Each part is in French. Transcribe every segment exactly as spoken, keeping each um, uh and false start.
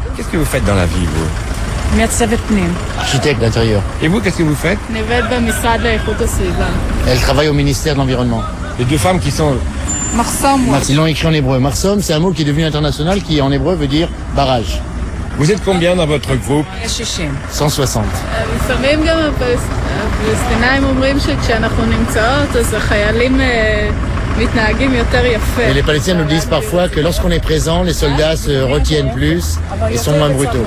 Qu'est-ce que vous faites dans la vie, vous? מעצבת פנים. Architecte d'intérieur. Et vous, qu'est-ce que vous faites? אני עובדת במשרד לאיכות הסביבה. Elle travaille au ministère de l'Environnement. Les deux femmes qui sont... מחסום. Ils l'ont écrit en hébreu. Marsom, c'est un mot qui est devenu international qui en hébreu veut dire barrage. Vous êtes combien dans votre groupe? שישים. cent soixante. לפעמים גם הפלסטינאים אומרים שכשאנחנו נמצאות אז החיילים מתנהגים יותר יפה. Et les Palestiniens nous disent parfois que lorsqu'on est présent, les soldats se retiennent plus et sont moins brutaux.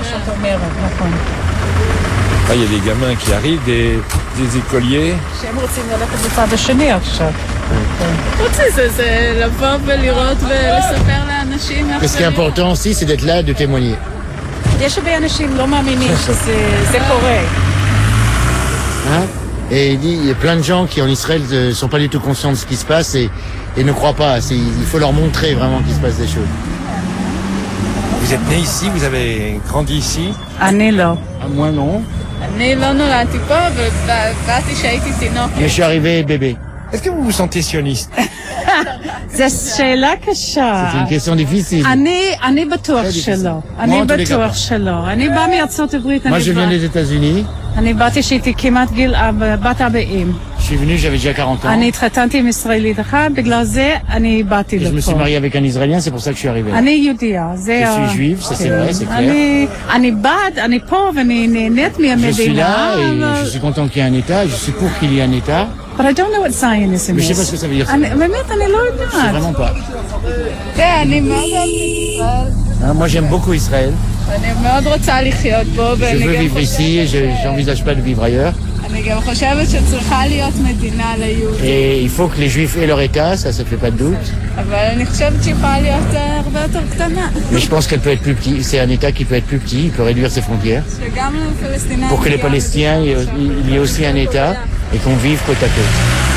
Ah, il y a des gamins qui arrivent, des, des écoliers. שהם רוצים ללכת בצד השני עכשיו. חוץ מזה זה לבוא ולראות ולספר לאנשים איך... Ce qui est important aussi, c'est d'être là, de témoigner. יש הרבה אנשים לא מאמינים שזה קורה. Hein? Et il dit, il y a plein de gens qui en Israël ne sont pas du tout conscients de ce qui se passe et, et ne croient pas. C'est, il faut leur montrer vraiment qu'il se passe des choses. Vous êtes né ici, vous avez grandi ici? אני לא. Ah, moi non. אני לא נולדתי פה, ובאתי שהייתי תינוקת. Mais je suis arrivé bébé. Est-ce que vous vous sentez sioniste? זו שאלה קשה. C'est une question difficile. אני, אני בטוח שלא. אני בטוח שלא. אני באה מארצות הברית. Moi, je viens des États-Unis. אני באתי שהייתי כמעט גיל בת ארבעים. Je suis venu, j'avais déjà quarante ans. אני התחתנתי עם ישראלית אחת, בגלל זה אני באתי לפה. Je me suis marié avec un Israélien, c'est pour ça que je suis arrivé. אני יהודייה. Je suis juive, ça c'est vrai, c'est clair. אני, אני בעד, אני פה ואני נהנית מהמדינה. Je suis là et je suis content qu'il y ait un État, je suis pour qu'il y ait un État. But I don't know what Zionism is. Mais je sais pas ce que ça veut dire. אני, באמת, אני לא Je sais יודעת. vraiment pas. תראה, אני מאוד אוהבת ישראל. Hein, moi j'aime beaucoup Israël. אני מאוד רוצה לחיות בו. Je veux vivre ici et je n'envisage pas de vivre ailleurs. אני גם חושבת שצריכה להיות מדינה ליהודים. Et il faut que les Juifs aient leur État, ça, ça fait pas de doute. אבל אני חושבת שהיא יכולה להיות הרבה יותר קטנה. Mais je pense qu'elle peut être plus petite. C'est un État qui peut être plus petit, il peut réduire ses frontières. שגם לפלסטינאים... Pour que les Palestiniens, il y ait aussi un État et qu'on vive côte à côte.